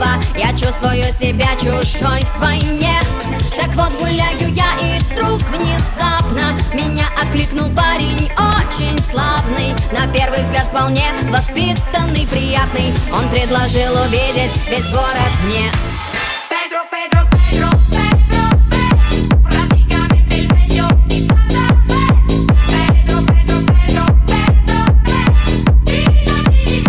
снова я чувствую себя чужой вдвойне. Так вот гуляю я, и вдруг внезапно меня окликнул парень очень славный, на первый взгляд вполне воспитанный, приятный. Он предложил увидеть весь город мне. Pedro, Pedro, Pedro, Pedro, Pedro, prácticamente el medio de Santa Fe. Pedro, Pedro, Pedro, Pedro, Pedro, fila vive.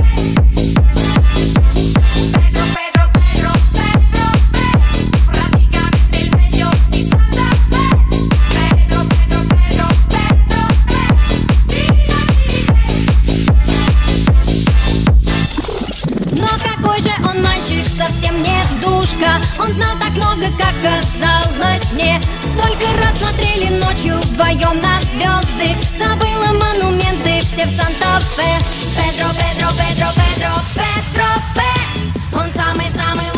Pedro, Pedro, Pedro, Pedro, Pedro, prácticamente el medio de Santa Fe. Pedro, Pedro, Pedro, Pedro, Pedro, fila vive. Но какой же он мальчик, совсем не душка. Он знал так много, как казалось мне. Столько раз смотрели ночью вдвоем на звезды. Забыла монументы все в Санта-Фе. Педро, Педро, Педро, Педро, Педро, Пе. Он самый-самый